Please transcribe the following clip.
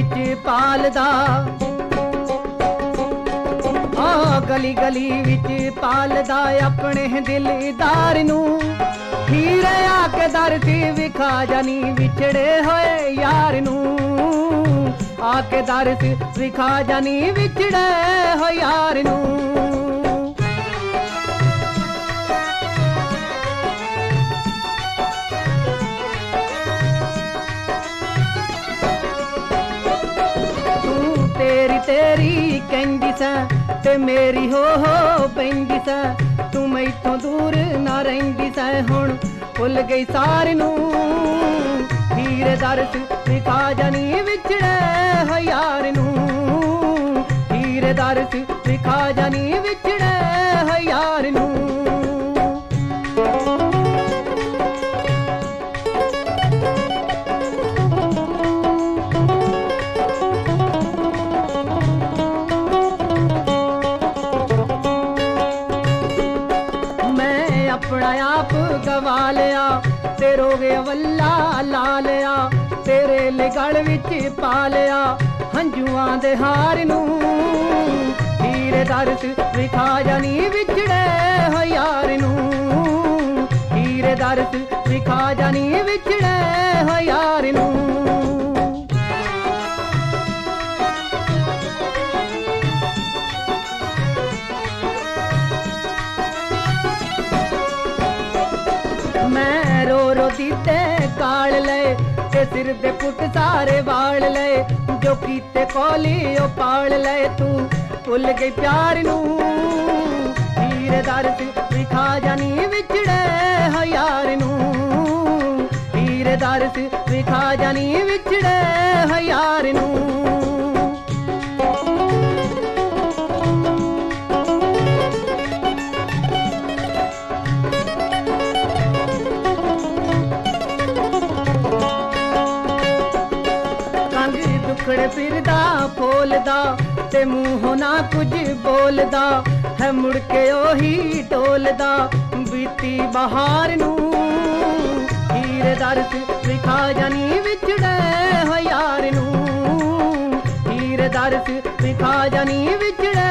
विच पालदा, गली गली विच पालदा अपने दिलदार नू। हीरे आके दर सी विखा जानी विछड़े होए यार नू, आके दर सी विखा जानी विछड़े होए यार नू। तेरी तेरी कहंदी सा ते मेरी हो पैंदी सा, तू मैथों दूर ना रहिंदी सा, हुण भुल गई सार नू। हीरे दरस विखा जानी विछड़े हो यार नू, हीरे दरस विखा जानी विछड़े हो यार नू। अपना आप गवा लिया ते रोगे वल्ला ला लिया, तेरे गल विच पा लिया हंजुआं दे हार नू। हीरे दरस विखा जानी विछड़े हो यार नू, हीरे दरस विखा जानी विछड़े हो यार नू। मैं रो रो दीते काल ले ते सिर दे पुट सारे वाल ले, जो कीते कोली ओ पाल ले, तू भुल गई प्यार नू। हीरे दरस विखा जानी विछड़े हो यार नू, हीरे दरस विखा जानी विछड़े हो यार नू। दुखड़े फिरदा फोलदा ते मुंहों ना कुछ बोलदा, है मुड़ के ओही टोलदा बीती बहार नू। हीरे दरस विखा जानी विछड़े हो यार नू, हीरे दरस विखा जानी विछड़े